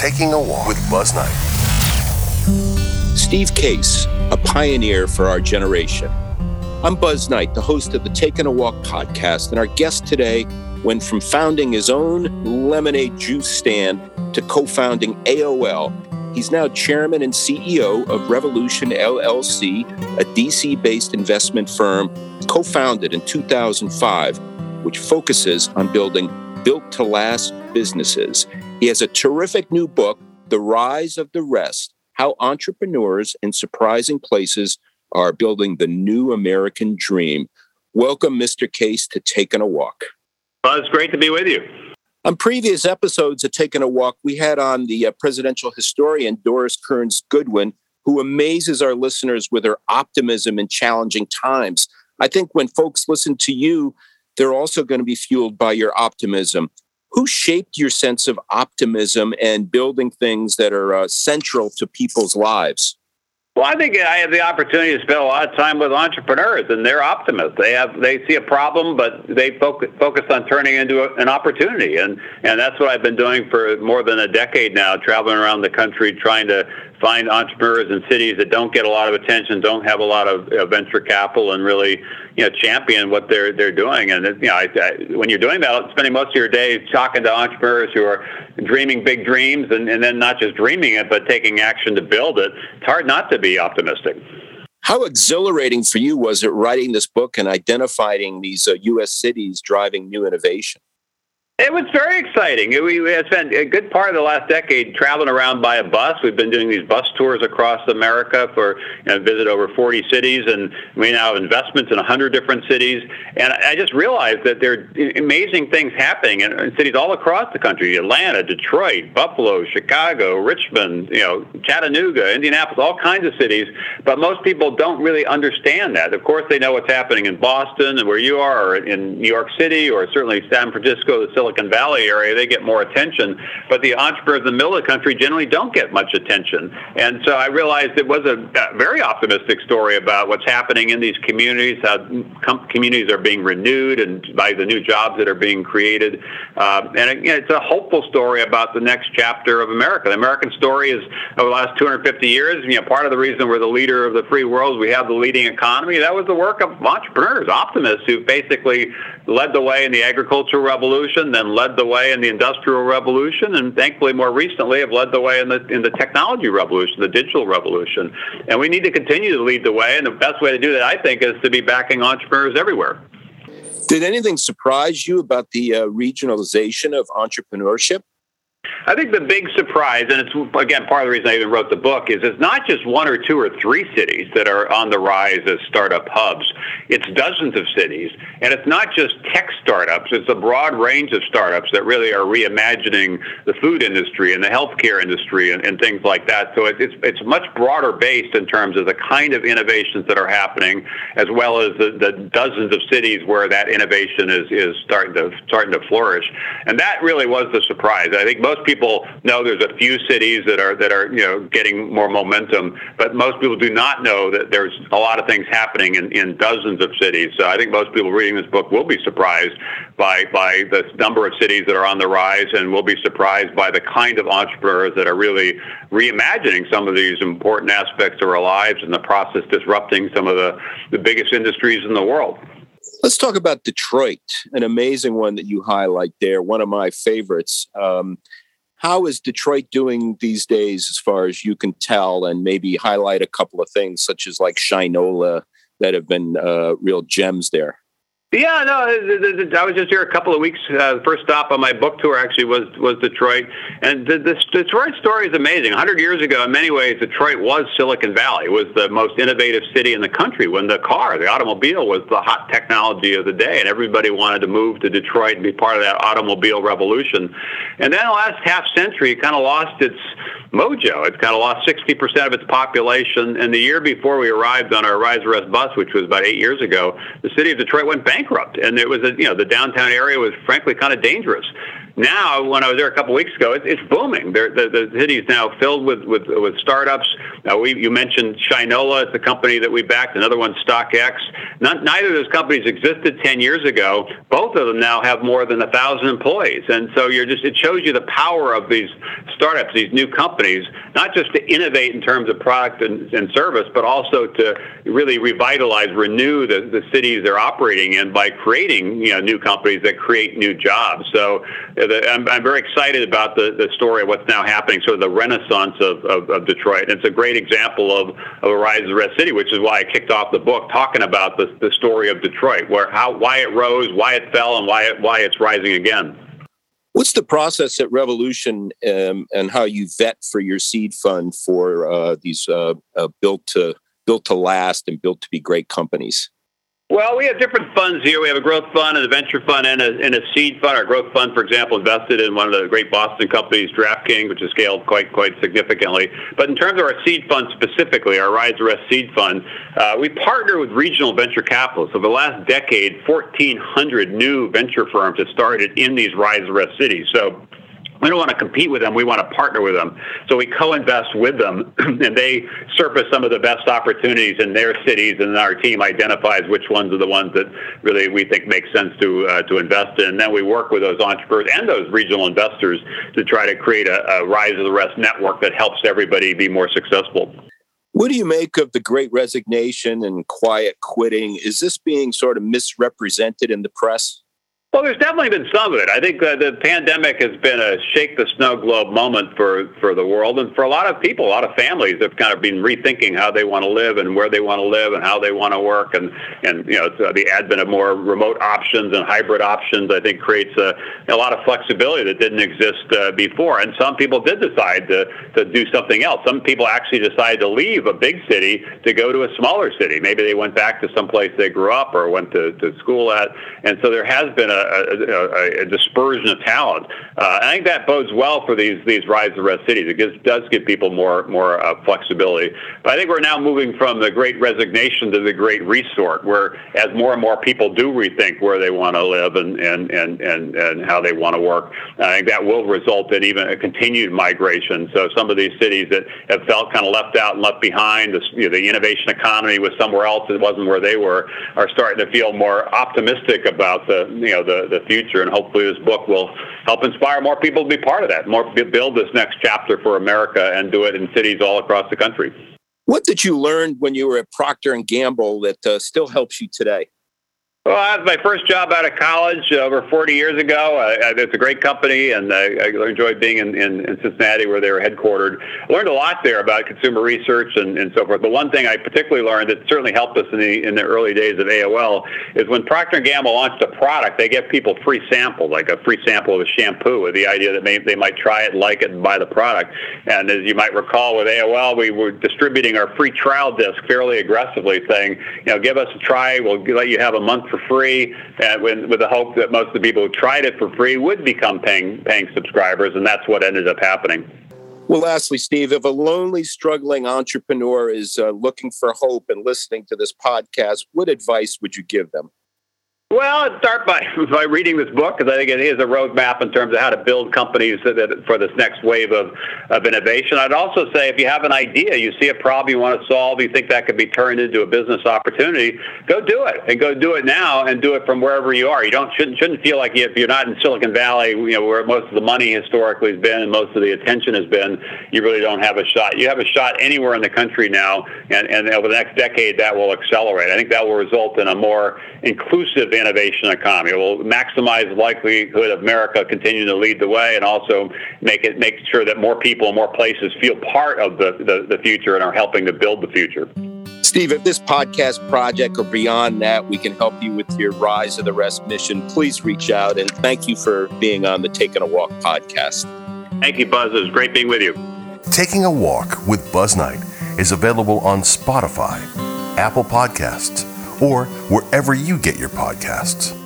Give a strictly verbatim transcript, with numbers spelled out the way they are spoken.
Taking a Walk with Buzz Knight. Steve Case, a pioneer for our generation. I'm Buzz Knight, the host of the Taking a Walk podcast, and our guest today went from founding his own lemonade juice stand to co-founding A O L. He's now chairman and C E O of Revolution L L C, a D C-based investment firm co-founded in two thousand five, which focuses on building built-to-last businesses. He has a terrific new book, The Rise of the Rest, How Entrepreneurs in Surprising Places Are Building the New American Dream. Welcome, Mister Case, to Taking a Walk. Well, it's great to be with you. On previous episodes of Taking a Walk, we had on the uh, presidential historian, Doris Kearns Goodwin, who amazes our listeners with her optimism in challenging times. I think when folks listen to you, they're also going to be fueled by your optimism. Who shaped your sense of optimism and building things that are uh, central to people's lives? Well, I think I have the opportunity to spend a lot of time with entrepreneurs, and they're optimists. They have they see a problem, but they focus focus on turning it into a, an opportunity, and and that's what I've been doing for more than a decade now, traveling around the country trying to find entrepreneurs in cities that don't get a lot of attention, don't have a lot of uh, venture capital, and really, you know, champion what they're they're doing. And you know, I, I, when you're doing that, spending most of your day talking to entrepreneurs who are dreaming big dreams, and, and then not just dreaming it, but taking action to build it, it's hard not to be optimistic. How exhilarating for you was it writing this book and identifying these uh, U S cities driving new innovation? It was very exciting. We, we spent a good part of the last decade traveling around by a bus. We've been doing these bus tours across America for, you know, visit over forty cities, and we now have investments in one hundred different cities. And I just realized that there are amazing things happening in, in cities all across the country: Atlanta, Detroit, Buffalo, Chicago, Richmond, you know, Chattanooga, Indianapolis, all kinds of cities. But most people don't really understand that. Of course, they know what's happening in Boston and where you are, or in New York City, or certainly San Francisco, the Silicon Valley area. They get more attention, but the entrepreneurs in the middle of the country generally don't get much attention. And so I realized it was a, a very optimistic story about what's happening in these communities, how com- communities are being renewed and by the new jobs that are being created. Uh, and it, you know, it's a hopeful story about the next chapter of America. The American story is, over the last two hundred fifty years, you know, part of the reason we're the leader of the free world, we have the leading economy, that was the work of entrepreneurs, optimists who basically led the way in the agricultural revolution, then led the way in the industrial revolution, and thankfully more recently have led the way in the in the technology revolution, the digital revolution. And we need to continue to lead the way, and the best way to do that, I think, is to be backing entrepreneurs everywhere. Did anything surprise you about the uh, regionalization of entrepreneurship? I think the big surprise, and it's, again, part of the reason I even wrote the book, is it's not just one or two or three cities that are on the rise as startup hubs. It's dozens of cities. And it's not just tech startups. It's a broad range of startups that really are reimagining the food industry and the healthcare industry and, and things like that. So it, it's it's much broader based in terms of the kind of innovations that are happening, as well as the, the dozens of cities where that innovation is, is starting to starting to flourish. And that really was the surprise. I think most people know there's a few cities that are that are you know getting more momentum, but most people do not know that there's a lot of things happening in, in dozens of cities. So I think most people reading this book will be surprised by by the number of cities that are on the rise, and will be surprised by the kind of entrepreneurs that are really reimagining some of these important aspects of our lives, and the process disrupting some of the, the biggest industries in the world. Let's talk about Detroit, an amazing one that you highlight there, one of my favorites. Um, How is Detroit doing these days as far as you can tell, and maybe highlight a couple of things such as like Shinola that have been uh, real gems there? Yeah, no, I was just here a couple of weeks. Uh, the first stop on my book tour actually was was Detroit. And the, the Detroit story is amazing. one hundred years ago, in many ways, Detroit was Silicon Valley. It was the most innovative city in the country when the car, the automobile, was the hot technology of the day. And everybody wanted to move to Detroit and be part of that automobile revolution. And then the last half century, it kind of lost its mojo. It's kind of lost sixty percent of its population. And the year before we arrived on our Rise or Rest bus, which was about eight years ago, the city of Detroit went bankrupt. And it was, a, you know, the downtown area was frankly kind of dangerous. Now, when I was there a couple weeks ago, it, it's booming. They're, the, the city is now filled with, with, with startups. Uh, we, you mentioned Shinola. It's a company that we backed. Another one, StockX. Not, neither of those companies existed ten years ago. Both of them now have more than one thousand employees. And so you're just it shows you the power of these startups, these new companies, not just to innovate in terms of product and, and service, but also to really revitalize, renew the, the cities they're operating in by creating you know, new companies that create new jobs. So uh, the, I'm, I'm very excited about the, the story of what's now happening, sort of the renaissance of, of, of Detroit. And it's a great example of, of a rise of the rest city, which is why I kicked off the book talking about the, the story of Detroit, where how why it rose, why it fell, and why it, why it's rising again. What's the process at Revolution um, and how you vet for your seed fund for uh, these uh, uh, built to built to last and built to be great companies? Well, we have different funds here. We have a growth fund and a venture fund and a, and a seed fund. Our growth fund, for example, invested in one of the great Boston companies, DraftKings, which has scaled quite quite significantly. But in terms of our seed fund specifically, our Rise the Rest seed fund, uh, we partner with regional venture capitalists. Over the last decade, fourteen hundred new venture firms have started in these Rise the Rest cities. So we don't want to compete with them. We want to partner with them. So we co-invest with them, and they surface some of the best opportunities in their cities, and our team identifies which ones are the ones that really we think make sense to uh, to invest in. And then we work with those entrepreneurs and those regional investors to try to create a, a Rise of the Rest network that helps everybody be more successful. What do you make of the Great Resignation and quiet quitting? Is this being sort of misrepresented in the press? Well, there's definitely been some of it. I think uh, the pandemic has been a shake the snow globe moment for, for the world. And for a lot of people, a lot of families have kind of been rethinking how they want to live and where they want to live and how they want to work. And, and you know, uh, the advent of more remote options and hybrid options, I think, creates a, a lot of flexibility that didn't exist uh, before. And some people did decide to, to do something else. Some people actually decided to leave a big city to go to a smaller city. Maybe they went back to some place they grew up or went to, to school at. And so there has been a A, a, a dispersion of talent. Uh, I think that bodes well for these these Rise of the Rest cities. It gives, does give people more more uh, flexibility. But I think we're now moving from the Great Resignation to the Great Resort, where as more and more people do rethink where they want to live and and, and, and, and how they want to work, I think that will result in even a continued migration. So some of these cities that have felt kind of left out and left behind, the, you know, the innovation economy was somewhere else, it wasn't where they were, are starting to feel more optimistic about the you know the the future, and hopefully this book will help inspire more people to be part of that, more build this next chapter for America and do it in cities all across the country. What did you learn when you were at Procter and Gamble that uh, still helps you today? Well, that was my first job out of college uh, over forty years ago. Uh, it's a great company, and uh, I enjoyed being in, in, in Cincinnati where they were headquartered. I learned a lot there about consumer research and, and so forth. But one thing I particularly learned that certainly helped us in the in the early days of A O L is when Procter and Gamble launched a product, they give people free samples, like a free sample of a shampoo, with the idea that may, they might try it, like it, and buy the product. And as you might recall with A O L, we were distributing our free trial disc fairly aggressively, saying, you know, give us a try, we'll let you have a month for free, and with, with the hope that most of the people who tried it for free would become paying paying subscribers, and that's what ended up happening. Well, lastly, Steve, if a lonely, struggling entrepreneur is uh, looking for hope and listening to this podcast, what advice would you give them? Well, I'd start by, by reading this book, because I think it is a roadmap in terms of how to build companies that, that, for this next wave of, of innovation. I'd also say if you have an idea, you see a problem you want to solve, you think that could be turned into a business opportunity, go do it, and go do it now, and do it from wherever you are. You don't shouldn't, shouldn't feel like if you're not in Silicon Valley, you know, where most of the money historically has been and most of the attention has been, you really don't have a shot. You have a shot anywhere in the country now, and, and over the next decade, that will accelerate. I think that will result in a more inclusive innovation economy. It will maximize the likelihood of America continuing to lead the way, and also make it make sure that more people and more places feel part of the, the, the future and are helping to build the future. Steve, if this podcast project or beyond that, we can help you with your Rise of the Rest mission, please reach out, and thank you for being on the Taking a Walk podcast. Thank you, Buzz. It was great being with you. Taking a Walk with Buzz Knight is available on Spotify, Apple Podcasts, or wherever you get your podcasts.